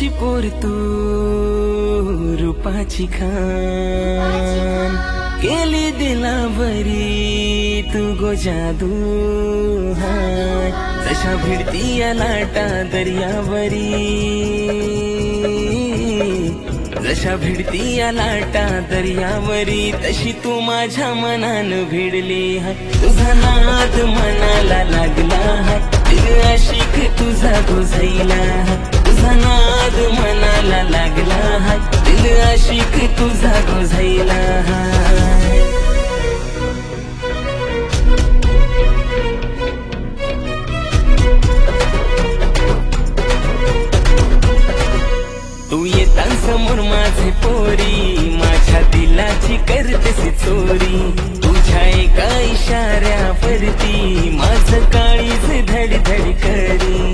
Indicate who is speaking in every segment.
Speaker 1: माझी पोर तू रूपाची खान केली दिलावरी तू गो जादू हाय जशा भिडती या लाटा दर्यावरी जशा भिडती या लाटा दर्यावरी तशी तू माझ्या मनान भिडली है तुझा नाद मनाला लागला है दिल आशिक तुझा गोसाईला है तुझा नाद मनाला लागला है दिल आशिक तुझा गोसाईला है तू येता समोर माझे पोरी माझ्या दिलाची करतेस चोरी तुझ्या एका इशाऱ्यावरती माझं काळीज धडधड करी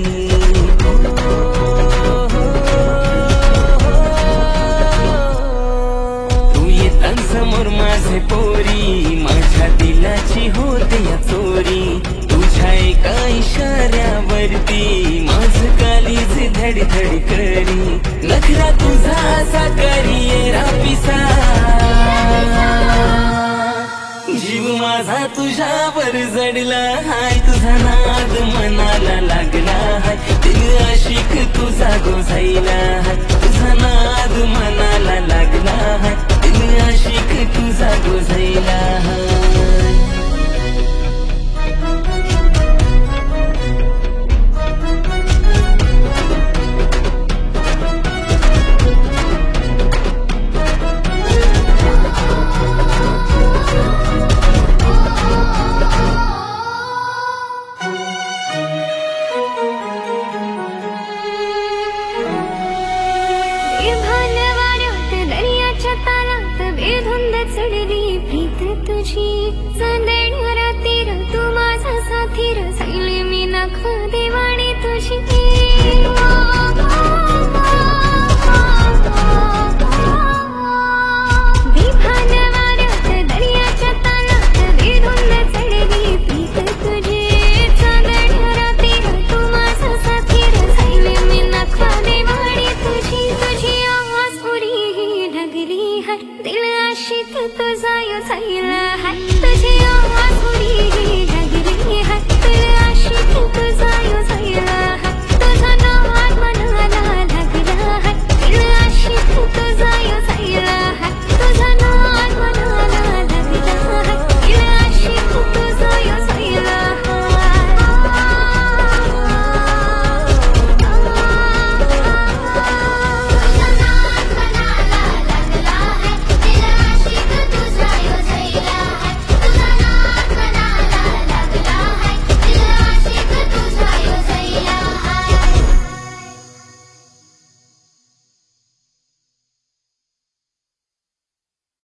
Speaker 1: तू येता समोर माझे पोरी माझ्या दिलाची होते या चोरी तुझ्या एका इशाऱ्यावरती माझं काळीज धडधड करी नखरा तुझा साकारी रापिसा जीव माझा तुझ्यावर जडला हाय तुझा नाद मनाला लागला हाय दिल आशिक तुझा गोसाईला हाय तुझा नाद मनाला लागला हाय दिल आशिक तुझा गोसाईला हाय
Speaker 2: तुझी संदेण रातीर तू माझा साथीर सैली मी नख देवाणी तुझी विभान वाऱ्यात दर्याच्या तालात बेधुंद चढली प्रीत तुझी संदेण रातीर तू माझा साथीर सैली मी नख देवाणी तुझी तुझी आस उरी ढगली हर दिल आशिक तुझा यो सैला